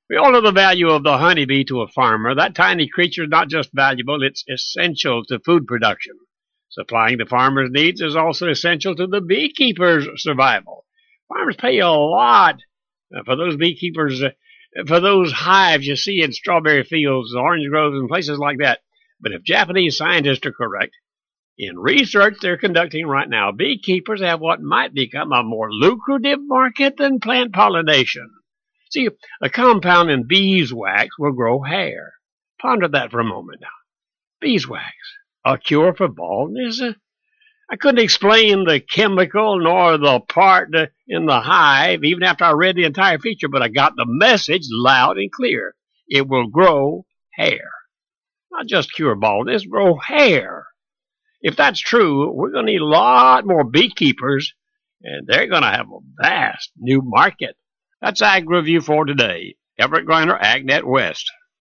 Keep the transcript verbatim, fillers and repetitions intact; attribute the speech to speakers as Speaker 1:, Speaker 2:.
Speaker 1: We all know the value of the honeybee to a farmer. That tiny creature is not just valuable, it's essential to food production. Supplying the farmer's needs is also essential to the beekeeper's survival. Farmers pay a lot for those beekeepers, for those hives you see in strawberry fields, orange groves, and places like that. But if Japanese scientists are correct, in research they're conducting right now, beekeepers have what might become a more lucrative market than plant pollination. See, a compound in beeswax will grow hair. Ponder that for a moment now. Beeswax, a cure for baldness? I couldn't explain the chemical nor the part in the hive even after I read the entire feature, but I got the message loud and clear. It will grow hair. Not just cure baldness, grow hair. If that's true, we're going to need a lot more beekeepers, and they're going to have a vast new market. That's Ag Review for today. Everett Griner, AgNet West.